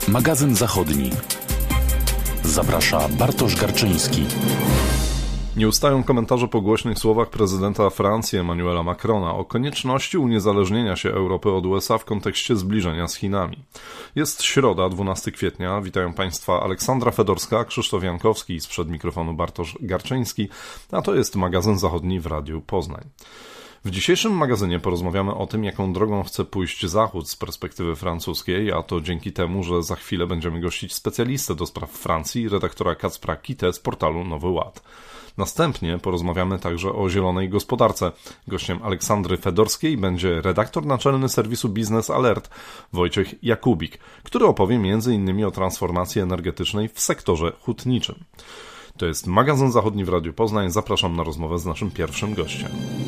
Magazyn Zachodni. Zaprasza Bartosz Garczyński. Nie ustają komentarze po głośnych słowach prezydenta Francji Emmanuela Macrona o konieczności uniezależnienia się Europy od USA w kontekście zbliżenia z Chinami. Jest środa, 12 kwietnia. Witają Państwa Aleksandra Fedorska, Krzysztof Jankowski, sprzed mikrofonu Bartosz Garczyński, a to jest Magazyn Zachodni w Radiu Poznań. W dzisiejszym magazynie porozmawiamy o tym, jaką drogą chce pójść Zachód z perspektywy francuskiej, a to dzięki temu, że za chwilę będziemy gościć specjalistę do spraw Francji, redaktora Kacpra Kitę z portalu Nowy Ład. Następnie porozmawiamy także o zielonej gospodarce. Gościem Aleksandry Fedorskiej będzie redaktor naczelny serwisu Biznes Alert Wojciech Jakubik, który opowie m.in. o transformacji energetycznej w sektorze hutniczym. To jest Magazyn Zachodni w Radiu Poznań. Zapraszam na rozmowę z naszym pierwszym gościem.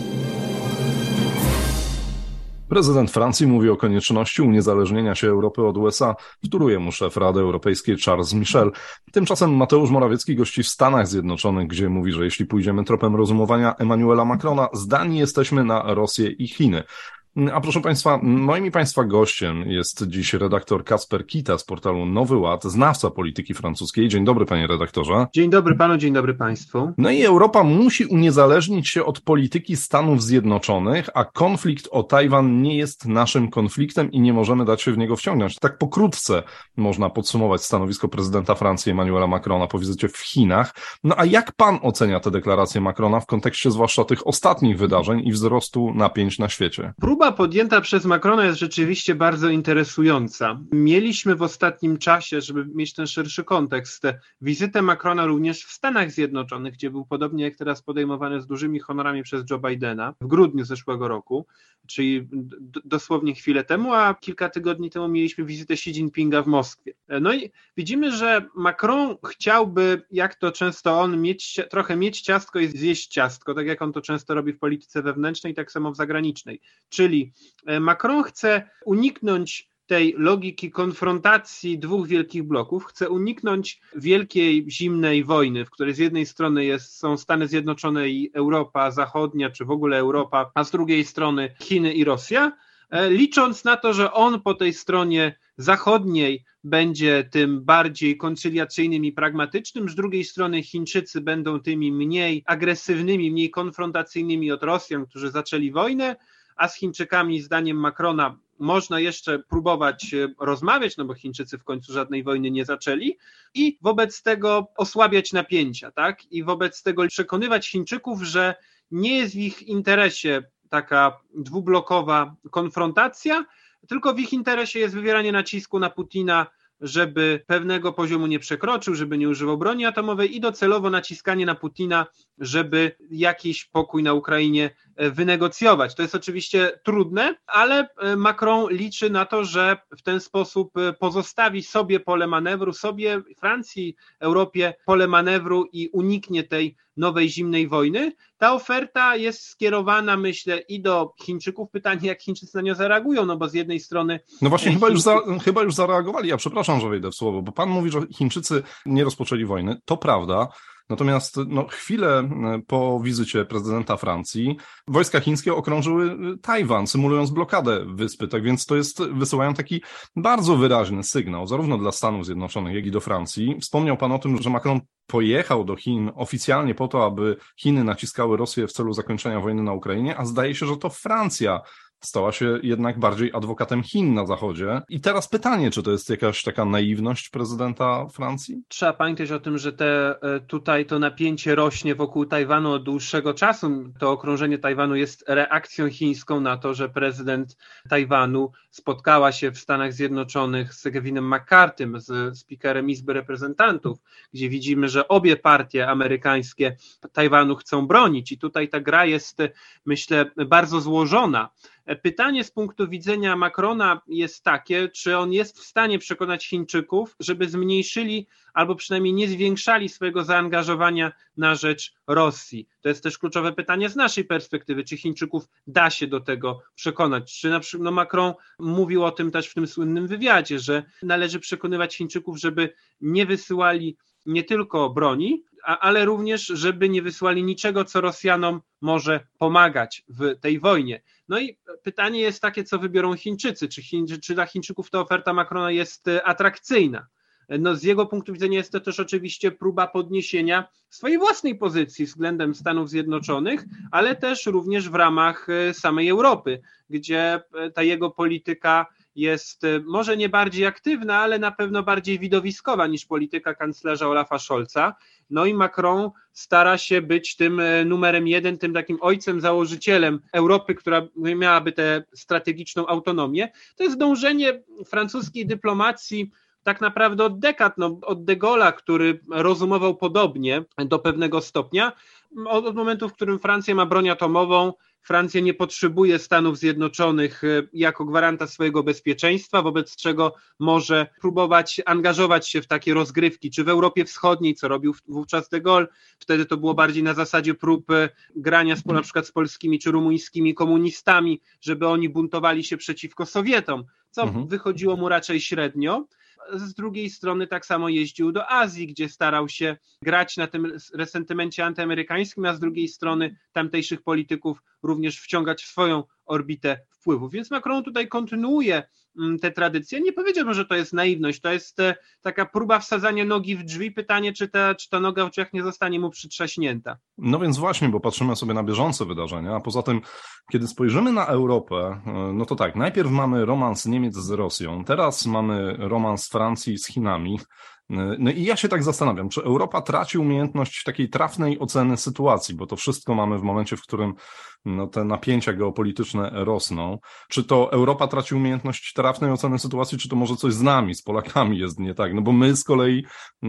Prezydent Francji mówi o konieczności uniezależnienia się Europy od USA. Wtóruje mu szef Rady Europejskiej Charles Michel. Tymczasem Mateusz Morawiecki gości w Stanach Zjednoczonych, gdzie mówi, że jeśli pójdziemy tropem rozumowania Emmanuela Macrona, zdani jesteśmy na Rosję i Chiny. A proszę Państwa, moim i Państwa gościem jest dziś redaktor Kacper Kita z portalu Nowy Ład, znawca polityki francuskiej. Dzień dobry, panie redaktorze. Dzień dobry panu, dzień dobry państwu. No i Europa musi uniezależnić się od polityki Stanów Zjednoczonych, a konflikt o Tajwan nie jest naszym konfliktem i nie możemy dać się w niego wciągnąć. Tak pokrótce można podsumować stanowisko prezydenta Francji Emmanuela Macrona po wizycie w Chinach. No a jak pan ocenia tę deklarację Macrona w kontekście zwłaszcza tych ostatnich wydarzeń i wzrostu napięć na świecie? Próba podjęta przez Macrona jest rzeczywiście bardzo interesująca. Mieliśmy w ostatnim czasie, żeby mieć ten szerszy kontekst, wizytę Macrona również w Stanach Zjednoczonych, gdzie był podobnie jak teraz podejmowany z dużymi honorami przez Joe Bidena w grudniu zeszłego roku, czyli dosłownie chwilę temu, a kilka tygodni temu mieliśmy wizytę Xi Jinpinga w Moskwie. No i widzimy, że Macron chciałby, jak to często on, trochę mieć ciastko i zjeść ciastko, tak jak on to często robi w polityce wewnętrznej, tak samo w zagranicznej. Czyli Macron chce uniknąć tej logiki konfrontacji dwóch wielkich bloków, chce uniknąć wielkiej zimnej wojny, w której z jednej strony są Stany Zjednoczone i Europa Zachodnia, czy w ogóle Europa, a z drugiej strony Chiny i Rosja, licząc na to, że on po tej stronie zachodniej będzie tym bardziej koncyliacyjnym i pragmatycznym, z drugiej strony Chińczycy będą tymi mniej agresywnymi, mniej konfrontacyjnymi od Rosjan, którzy zaczęli wojnę, a z Chińczykami, zdaniem Macrona, można jeszcze próbować rozmawiać, no bo Chińczycy w końcu żadnej wojny nie zaczęli i wobec tego osłabiać napięcia, tak? I wobec tego przekonywać Chińczyków, że nie jest w ich interesie taka dwublokowa konfrontacja, tylko w ich interesie jest wywieranie nacisku na Putina, żeby pewnego poziomu nie przekroczył, żeby nie używał broni atomowej i docelowo naciskanie na Putina, żeby jakiś pokój na Ukrainie wynegocjować. To jest oczywiście trudne, ale Macron liczy na to, że w ten sposób pozostawi sobie pole manewru, sobie, Francji, Europie pole manewru i uniknie tej nowej zimnej wojny. Ta oferta jest skierowana, myślę, i do Chińczyków. Pytanie, jak Chińczycy na nią zareagują, no bo z jednej strony... No właśnie, chyba już zareagowali. Ja przepraszam, że wejdę w słowo, bo pan mówi, że Chińczycy nie rozpoczęli wojny. To prawda. Natomiast chwilę po wizycie prezydenta Francji wojska chińskie okrążyły Tajwan, symulując blokadę wyspy. Tak więc wysyłają taki bardzo wyraźny sygnał, zarówno dla Stanów Zjednoczonych, jak i do Francji. Wspomniał pan o tym, że Macron pojechał do Chin oficjalnie po to, aby Chiny naciskały Rosję w celu zakończenia wojny na Ukrainie, a zdaje się, że to Francja stała się jednak bardziej adwokatem Chin na Zachodzie. I teraz pytanie, czy to jest jakaś taka naiwność prezydenta Francji? Trzeba pamiętać o tym, że tutaj to napięcie rośnie wokół Tajwanu od dłuższego czasu. To okrążenie Tajwanu jest reakcją chińską na to, że prezydent Tajwanu spotkała się w Stanach Zjednoczonych z Kevinem McCarthym, z speakerem Izby Reprezentantów, gdzie widzimy, że obie partie amerykańskie Tajwanu chcą bronić i tutaj ta gra jest, myślę, bardzo złożona. Pytanie z punktu widzenia Macrona jest takie, czy on jest w stanie przekonać Chińczyków, żeby zmniejszyli albo przynajmniej nie zwiększali swojego zaangażowania na rzecz Rosji. To jest też kluczowe pytanie z naszej perspektywy, czy Chińczyków da się do tego przekonać. Czy na przykład Macron mówił o tym też w tym słynnym wywiadzie, że należy przekonywać Chińczyków, żeby nie wysyłali nie tylko broni, ale również, żeby nie wysłali niczego, co Rosjanom może pomagać w tej wojnie. No i pytanie jest takie, co wybiorą Chińczycy. Czy dla Chińczyków ta oferta Macrona jest atrakcyjna? No z jego punktu widzenia jest to też oczywiście próba podniesienia swojej własnej pozycji względem Stanów Zjednoczonych, ale też również w ramach samej Europy, gdzie ta jego polityka jest może nie bardziej aktywna, ale na pewno bardziej widowiskowa niż polityka kanclerza Olafa Scholza. No i Macron stara się być tym numerem jeden, tym takim ojcem, założycielem Europy, która miałaby tę strategiczną autonomię. To jest dążenie francuskiej dyplomacji tak naprawdę od dekad, od de Gaulle'a, który rozumował podobnie do pewnego stopnia. Od momentu, w którym Francja ma broń atomową, Francja nie potrzebuje Stanów Zjednoczonych jako gwaranta swojego bezpieczeństwa, wobec czego może próbować angażować się w takie rozgrywki, czy w Europie Wschodniej, co robił wówczas de Gaulle. Wtedy to było bardziej na zasadzie prób grania na przykład z polskimi czy rumuńskimi komunistami, żeby oni buntowali się przeciwko Sowietom, co wychodziło mu raczej średnio. Z drugiej strony tak samo jeździł do Azji, gdzie starał się grać na tym resentymencie antyamerykańskim, a z drugiej strony tamtejszych polityków również wciągać w swoją orbitę wpływów. Więc Macron tutaj kontynuuje tę tradycję. Nie powiedziałbym, że to jest naiwność, to jest taka próba wsadzania nogi w drzwi. Pytanie, czy ta noga w drzwiach nie zostanie mu przytrzaśnięta. No więc właśnie, bo patrzymy sobie na bieżące wydarzenia, a poza tym, kiedy spojrzymy na Europę, no to tak, najpierw mamy romans Niemiec z Rosją, teraz mamy romans Francji z Chinami. No i ja się tak zastanawiam, czy Europa traci umiejętność takiej trafnej oceny sytuacji, bo to wszystko mamy w momencie, w którym te napięcia geopolityczne rosną. Czy to Europa traci umiejętność trafnej oceny sytuacji, czy to może coś z nami, z Polakami jest nie tak? No bo my z kolei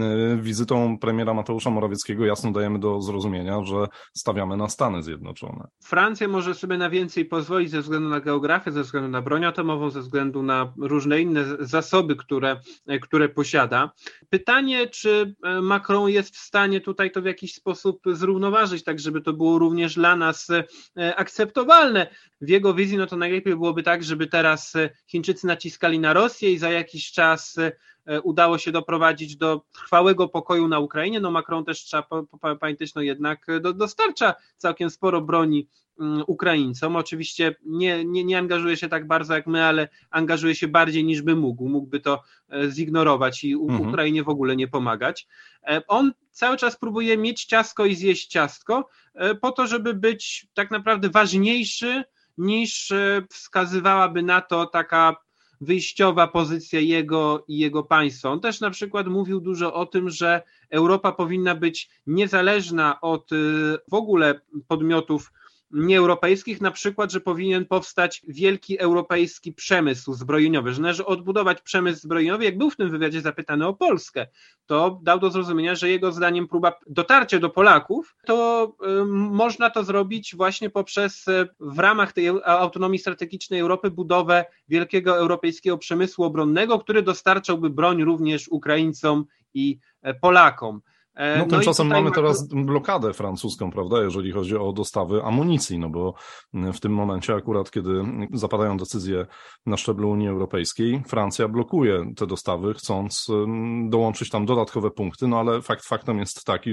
wizytą premiera Mateusza Morawieckiego jasno dajemy do zrozumienia, że stawiamy na Stany Zjednoczone. Francja może sobie na więcej pozwolić ze względu na geografię, ze względu na broń atomową, ze względu na różne inne zasoby, które posiada. Pytanie, czy Macron jest w stanie tutaj to w jakiś sposób zrównoważyć, tak żeby to było również dla nas akceptowalne. W jego wizji no to najlepiej byłoby tak, żeby teraz Chińczycy naciskali na Rosję i za jakiś czas udało się doprowadzić do trwałego pokoju na Ukrainie. No Macron też trzeba pamiętać, no jednak dostarcza całkiem sporo broni Ukraińcom. Oczywiście nie angażuje się tak bardzo jak my, ale angażuje się bardziej niż by mógł. Mógłby to zignorować i Ukrainie w ogóle nie pomagać. On cały czas próbuje mieć ciastko i zjeść ciastko po to, żeby być tak naprawdę ważniejszy niż wskazywałaby na to taka wyjściowa pozycja jego i jego państwa. On też na przykład mówił dużo o tym, że Europa powinna być niezależna od w ogóle podmiotów nieeuropejskich, na przykład, że powinien powstać wielki europejski przemysł zbrojeniowy, że należy odbudować przemysł zbrojeniowy. Jak był w tym wywiadzie zapytany o Polskę, to dał do zrozumienia, że jego zdaniem próba dotarcia do Polaków, to można to zrobić właśnie poprzez w ramach tej autonomii strategicznej Europy budowę wielkiego europejskiego przemysłu obronnego, który dostarczałby broń również Ukraińcom i Polakom. No tymczasem mamy teraz blokadę francuską, prawda, jeżeli chodzi o dostawy amunicji, no bo w tym momencie akurat, kiedy zapadają decyzje na szczeblu Unii Europejskiej, Francja blokuje te dostawy, chcąc dołączyć tam dodatkowe punkty, no ale faktem jest taki,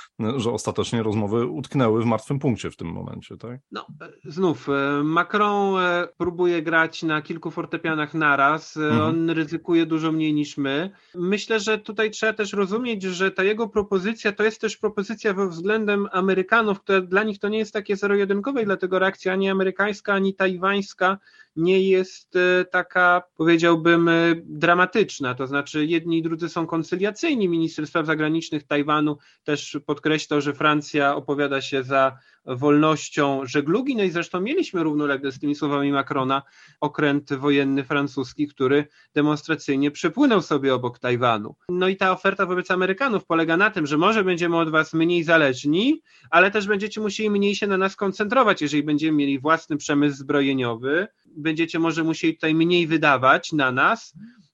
że ostatecznie rozmowy utknęły w martwym punkcie w tym momencie, tak? No, znów, Macron próbuje grać na kilku fortepianach naraz, on ryzykuje dużo mniej niż my. Myślę, że tutaj trzeba też rozumieć, że ta jego propozycja to jest też propozycja względem Amerykanów, która dla nich to nie jest takie zero-jedynkowe i dlatego reakcja ani amerykańska, ani tajwańska nie jest taka, powiedziałbym, dramatyczna, to znaczy jedni i drudzy są koncyliacyjni. Minister spraw zagranicznych Tajwanu też podkreślał, że Francja opowiada się za wolnością żeglugi, no i zresztą mieliśmy równolegle z tymi słowami Macrona okręt wojenny francuski, który demonstracyjnie przepłynął sobie obok Tajwanu. No i ta oferta wobec Amerykanów polega na tym, że może będziemy od was mniej zależni, ale też będziecie musieli mniej się na nas koncentrować, jeżeli będziemy mieli własny przemysł zbrojeniowy, będziecie może musieli tutaj mniej wydawać na nas,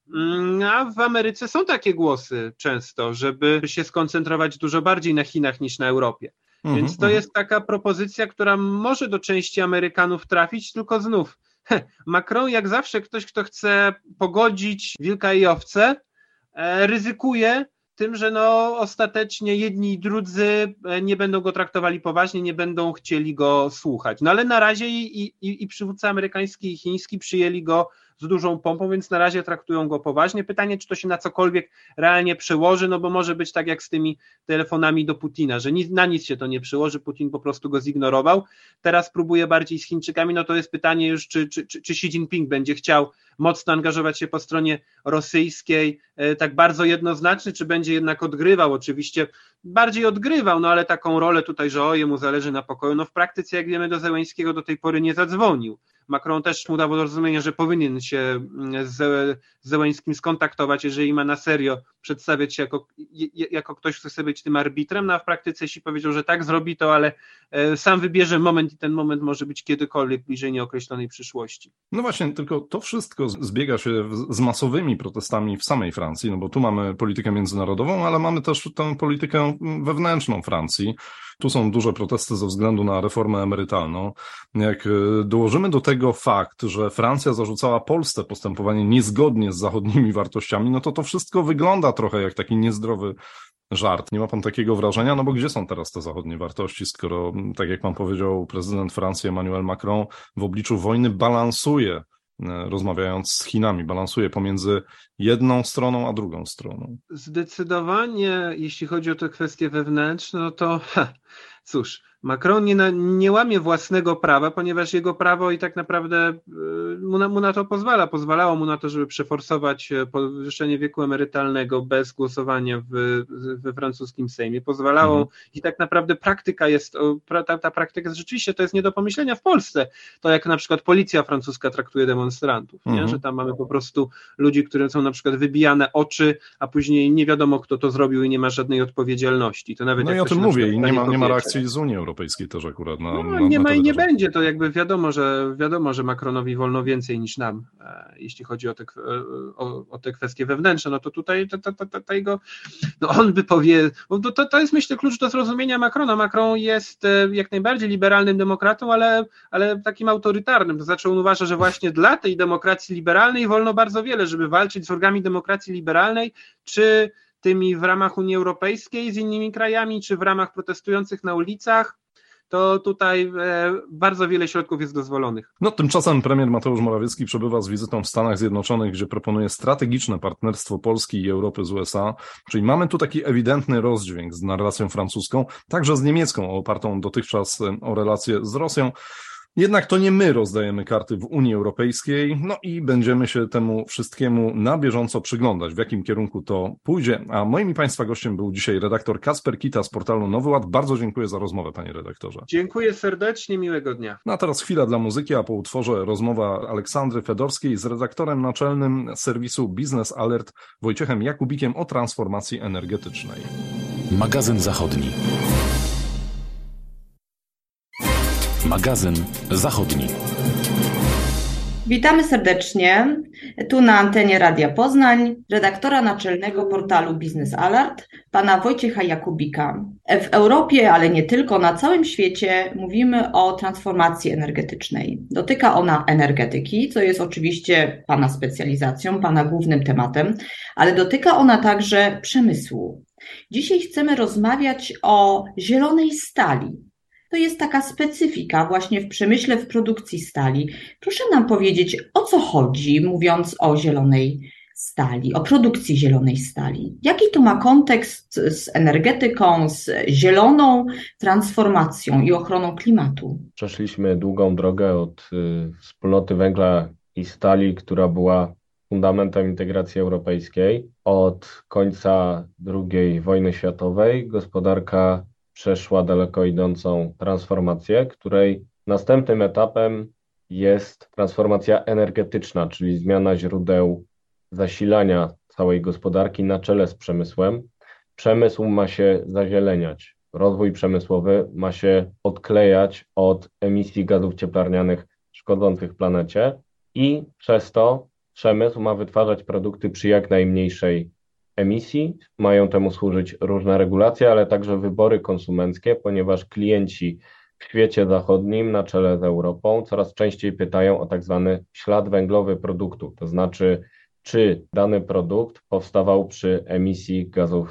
a w Ameryce są takie głosy często, żeby się skoncentrować dużo bardziej na Chinach niż na Europie. Więc to jest taka propozycja, która może do części Amerykanów trafić, tylko znów Macron jak zawsze ktoś, kto chce pogodzić wilka i owcę, ryzykuje tym, że ostatecznie jedni i drudzy nie będą go traktowali poważnie, nie będą chcieli go słuchać. No ale na razie i przywódcy amerykański i chiński przyjęli go z dużą pompą, więc na razie traktują go poważnie. Pytanie, czy to się na cokolwiek realnie przełoży, bo może być tak jak z tymi telefonami do Putina, że na nic się to nie przełoży, Putin po prostu go zignorował. Teraz próbuje bardziej z Chińczykami, to jest pytanie już, czy Xi Jinping będzie chciał mocno angażować się po stronie rosyjskiej, tak bardzo jednoznaczny, czy będzie jednak odgrywał, oczywiście bardziej odgrywał, ale taką rolę tutaj, że jemu zależy na pokoju, w praktyce, jak wiemy, do Zełenskiego do tej pory nie zadzwonił. Macron też mu dał do zrozumienia, że powinien się z Zełenskim skontaktować, jeżeli ma na serio przedstawiać się jako ktoś, kto chce być tym arbitrem, a w praktyce jeśli powiedział, że tak zrobi to, ale sam wybierze moment i ten moment może być kiedykolwiek bliżej nieokreślonej przyszłości. No właśnie, tylko to wszystko zbiega się z masowymi protestami w samej Francji, bo tu mamy politykę międzynarodową, ale mamy też tę politykę wewnętrzną Francji. Tu są duże protesty ze względu na reformę emerytalną. Jak dołożymy do tego fakt, że Francja zarzucała Polsce postępowanie niezgodnie z zachodnimi wartościami, to wszystko wygląda trochę jak taki niezdrowy żart. Nie ma pan takiego wrażenia? Bo gdzie są teraz te zachodnie wartości, skoro, tak jak pan powiedział, prezydent Francji Emmanuel Macron w obliczu wojny balansuje, rozmawiając z Chinami, balansuje pomiędzy jedną stroną a drugą stroną? Zdecydowanie, jeśli chodzi o te kwestie wewnętrzne, to cóż, Macron nie łamie własnego prawa, ponieważ jego prawo i tak naprawdę mu na to pozwalało mu na to, żeby przeforsować podwyższenie wieku emerytalnego bez głosowania we francuskim Sejmie. Pozwalało i tak naprawdę praktyka jest, ta praktyka rzeczywiście to jest nie do pomyślenia w Polsce. To jak na przykład policja francuska traktuje demonstrantów, nie? Że tam mamy po prostu ludzi, którym są na przykład wybijane oczy, a później nie wiadomo, kto to zrobił i nie ma żadnej odpowiedzialności. To nawet i o tym mówię i nie ma reakcji z Unii Europejskiej też akurat. Nie ma i nie będzie, to jakby wiadomo, że Macronowi wolno więcej niż nam, jeśli chodzi o te kwestie wewnętrzne, to tutaj jego, on by to jest myślę klucz do zrozumienia Macrona. Macron jest jak najbardziej liberalnym demokratą, ale takim autorytarnym, to znaczy on uważa, że właśnie dla tej demokracji liberalnej wolno bardzo wiele, żeby walczyć z wrogami demokracji liberalnej, czy tymi w ramach Unii Europejskiej z innymi krajami, czy w ramach protestujących na ulicach, to tutaj bardzo wiele środków jest dozwolonych. Tymczasem premier Mateusz Morawiecki przebywa z wizytą w Stanach Zjednoczonych, gdzie proponuje strategiczne partnerstwo Polski i Europy z USA, czyli mamy tu taki ewidentny rozdźwięk z narracją francuską, także z niemiecką, opartą dotychczas o relacje z Rosją. Jednak to nie my rozdajemy karty w Unii Europejskiej, i będziemy się temu wszystkiemu na bieżąco przyglądać, w jakim kierunku to pójdzie. A moim i Państwa gościem był dzisiaj redaktor Kacper Kita z portalu Nowy Ład. Bardzo dziękuję za rozmowę, panie redaktorze. Dziękuję serdecznie, miłego dnia. A teraz chwila dla muzyki, a po utworze rozmowa Aleksandry Fedorskiej z redaktorem naczelnym serwisu Business Alert Wojciechem Jakubikiem o transformacji energetycznej. Magazyn Zachodni. Magazyn Zachodni. Witamy serdecznie. Tu na antenie Radia Poznań, redaktora naczelnego portalu Business Alert, pana Wojciecha Jakubika. W Europie, ale nie tylko, na całym świecie mówimy o transformacji energetycznej. Dotyka ona energetyki, co jest oczywiście pana specjalizacją, pana głównym tematem, ale dotyka ona także przemysłu. Dzisiaj chcemy rozmawiać o zielonej stali. To jest taka specyfika właśnie w przemyśle, w produkcji stali. Proszę nam powiedzieć, o co chodzi, mówiąc o zielonej stali, o produkcji zielonej stali. Jaki to ma kontekst z energetyką, z zieloną transformacją i ochroną klimatu? Przeszliśmy długą drogę od wspólnoty węgla i stali, która była fundamentem integracji europejskiej. Od końca II wojny światowej gospodarka przeszła daleko idącą transformację, której następnym etapem jest transformacja energetyczna, czyli zmiana źródeł zasilania całej gospodarki na czele z przemysłem. Przemysł ma się zazieleniać. Rozwój przemysłowy ma się odklejać od emisji gazów cieplarnianych szkodzących planecie i przez to przemysł ma wytwarzać produkty przy jak najmniejszej emisji. Mają temu służyć różne regulacje, ale także wybory konsumenckie, ponieważ klienci w świecie zachodnim na czele z Europą coraz częściej pytają o tak zwany ślad węglowy produktu, to znaczy czy dany produkt powstawał przy emisji gazów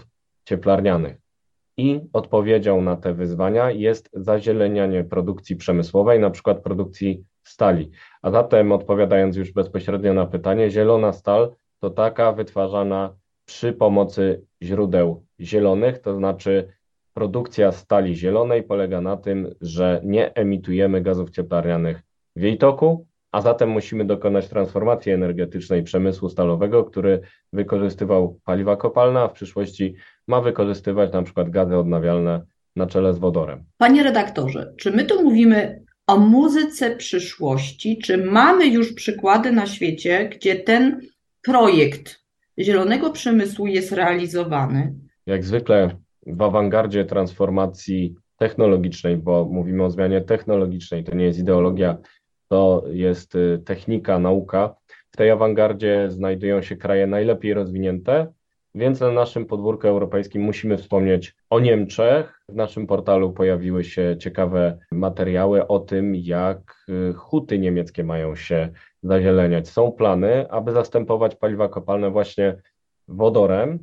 cieplarnianych. I odpowiedzią na te wyzwania jest zazielenianie produkcji przemysłowej, na przykład produkcji stali. A zatem, odpowiadając już bezpośrednio na pytanie, zielona stal to taka wytwarzana przy pomocy źródeł zielonych, to znaczy produkcja stali zielonej polega na tym, że nie emitujemy gazów cieplarnianych w jej toku, a zatem musimy dokonać transformacji energetycznej przemysłu stalowego, który wykorzystywał paliwa kopalne, a w przyszłości ma wykorzystywać na przykład gazy odnawialne na czele z wodorem. Panie redaktorze, czy my tu mówimy o muzyce przyszłości? Czy mamy już przykłady na świecie, gdzie ten projekt zielonego przemysłu jest realizowany? Jak zwykle w awangardzie transformacji technologicznej, bo mówimy o zmianie technologicznej, to nie jest ideologia, to jest technika, nauka. W tej awangardzie znajdują się kraje najlepiej rozwinięte, więc na naszym podwórku europejskim musimy wspomnieć o Niemczech. W naszym portalu pojawiły się ciekawe materiały o tym, jak huty niemieckie mają się zazieleniać. Są plany, aby zastępować paliwa kopalne właśnie wodorem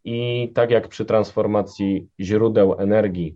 i tak jak przy transformacji źródeł energii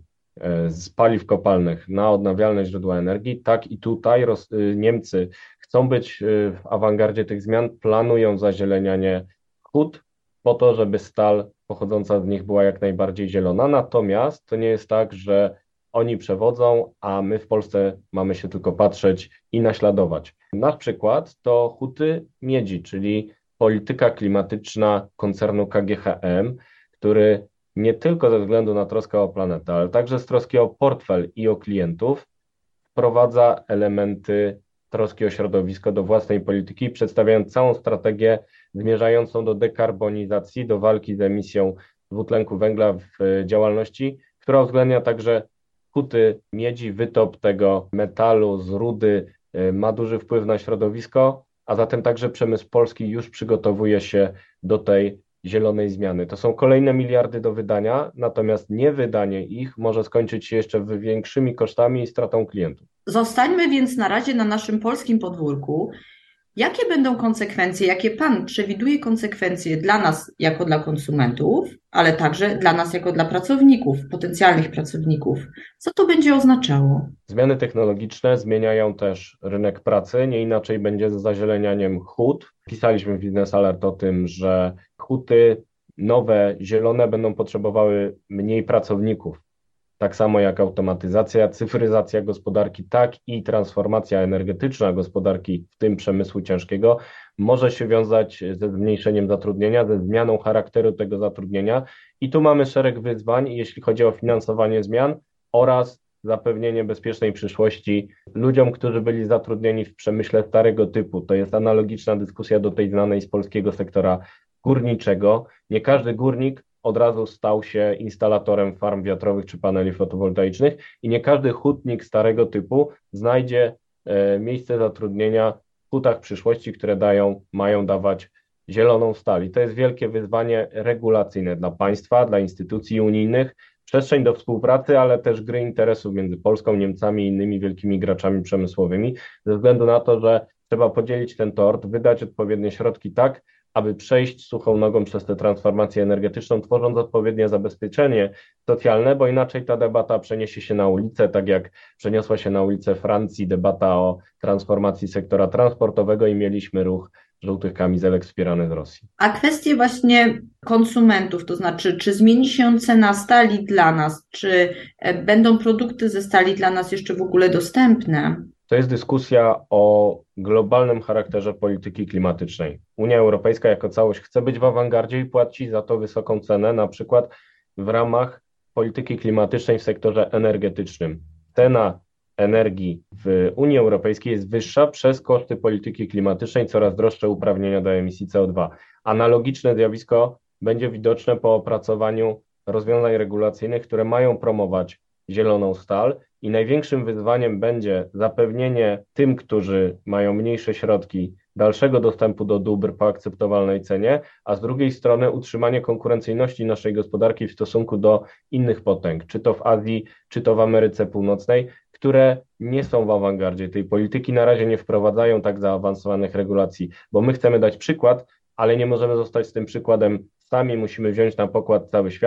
z paliw kopalnych na odnawialne źródła energii, tak i tutaj Niemcy chcą być w awangardzie tych zmian, planują zazielenianie hut po to, żeby stal pochodząca z nich była jak najbardziej zielona. Natomiast to nie jest tak, że oni przewodzą, a my w Polsce mamy się tylko patrzeć i naśladować. Nasz przykład to huty miedzi, czyli polityka klimatyczna koncernu KGHM, który nie tylko ze względu na troskę o planetę, ale także z troski o portfel i o klientów wprowadza elementy troski o środowisko do własnej polityki, przedstawiając całą strategię zmierzającą do dekarbonizacji, do walki z emisją dwutlenku węgla w działalności, która uwzględnia także huty miedzi, wytop tego metalu z rudy ma duży wpływ na środowisko, a zatem także przemysł polski już przygotowuje się do tej zielonej zmiany. To są kolejne miliardy do wydania, natomiast niewydanie ich może skończyć się jeszcze większymi kosztami i stratą klientów. Zostańmy więc na razie na naszym polskim podwórku. Jakie będą konsekwencje, jakie Pan przewiduje konsekwencje dla nas jako dla konsumentów, ale także dla nas jako dla pracowników, potencjalnych pracowników? Co to będzie oznaczało? Zielone technologiczne zmieniają też rynek pracy, nie inaczej będzie z zazielenianiem hut. Pisaliśmy w Business Alert o tym, że huty nowe, zielone będą potrzebowały mniej pracowników. Tak samo jak automatyzacja, cyfryzacja gospodarki, tak i transformacja energetyczna gospodarki, w tym przemysłu ciężkiego, może się wiązać ze zmniejszeniem zatrudnienia, ze zmianą charakteru tego zatrudnienia. I tu mamy szereg wyzwań, jeśli chodzi o finansowanie zmian oraz zapewnienie bezpiecznej przyszłości ludziom, którzy byli zatrudnieni w przemyśle starego typu. To jest analogiczna dyskusja do tej znanej z polskiego sektora górniczego. Nie każdy górnik od razu stał się instalatorem farm wiatrowych czy paneli fotowoltaicznych i nie każdy hutnik starego typu znajdzie miejsce zatrudnienia w hutach przyszłości, które mają dawać zieloną stal. I to jest wielkie wyzwanie regulacyjne dla państwa, dla instytucji unijnych, przestrzeń do współpracy, ale też gry interesów między Polską, Niemcami i innymi wielkimi graczami przemysłowymi, ze względu na to, że trzeba podzielić ten tort, wydać odpowiednie środki tak, aby przejść suchą nogą przez tę transformację energetyczną, tworząc odpowiednie zabezpieczenie socjalne, bo inaczej ta debata przeniesie się na ulicę, tak jak przeniosła się na ulicę Francji debata o transformacji sektora transportowego i mieliśmy ruch żółtych kamizelek wspierany z Rosji. A kwestie właśnie konsumentów, to znaczy, czy zmieni się cena stali dla nas, czy będą produkty ze stali dla nas jeszcze w ogóle dostępne? To jest dyskusja o globalnym charakterze polityki klimatycznej. Unia Europejska jako całość chce być w awangardzie i płaci za to wysoką cenę, na przykład w ramach polityki klimatycznej w sektorze energetycznym. Cena energii w Unii Europejskiej jest wyższa przez koszty polityki klimatycznej, coraz droższe uprawnienia do emisji CO2. Analogiczne zjawisko będzie widoczne po opracowaniu rozwiązań regulacyjnych, które mają promować zieloną stal i największym wyzwaniem będzie zapewnienie tym, którzy mają mniejsze środki, dalszego dostępu do dóbr po akceptowalnej cenie, a z drugiej strony utrzymanie konkurencyjności naszej gospodarki w stosunku do innych potęg, czy to w Azji, czy to w Ameryce Północnej, które nie są w awangardzie tej polityki, na razie nie wprowadzają tak zaawansowanych regulacji, bo my chcemy dać przykład, ale nie możemy zostać z tym przykładem sami, musimy wziąć na pokład cały świat.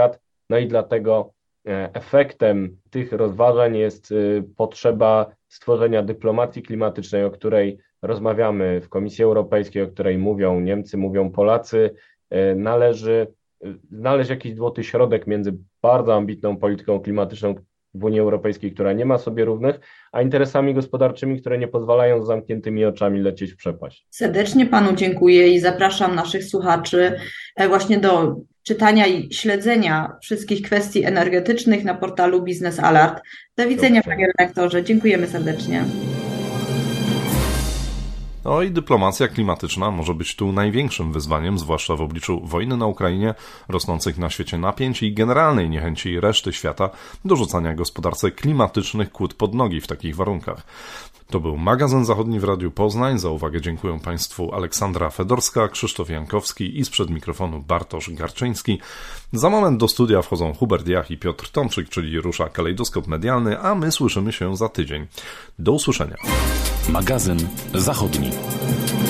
No i dlatego efektem tych rozważań jest potrzeba stworzenia dyplomacji klimatycznej, o której rozmawiamy w Komisji Europejskiej, o której mówią Niemcy, mówią Polacy. Należy znaleźć jakiś złoty środek między bardzo ambitną polityką klimatyczną w Unii Europejskiej, która nie ma sobie równych, a interesami gospodarczymi, które nie pozwalają z zamkniętymi oczami lecieć w przepaść. Serdecznie Panu dziękuję i zapraszam naszych słuchaczy właśnie do czytania i śledzenia wszystkich kwestii energetycznych na portalu Biznes Alert. Do widzenia, Panie redaktorze. Dziękujemy serdecznie. No i dyplomacja klimatyczna może być tu największym wyzwaniem, zwłaszcza w obliczu wojny na Ukrainie, rosnących na świecie napięć i generalnej niechęci reszty świata do rzucania gospodarce klimatycznych kłód pod nogi w takich warunkach. To był Magazyn Zachodni w Radiu Poznań. Za uwagę dziękuję Państwu Aleksandra Fedorska, Krzysztof Jankowski i sprzed mikrofonu Bartosz Garczyński. Za moment do studia wchodzą Hubert Jach i Piotr Tomczyk, czyli rusza kalejdoskop medialny, a my słyszymy się za tydzień. Do usłyszenia. Magazyn Zachodni.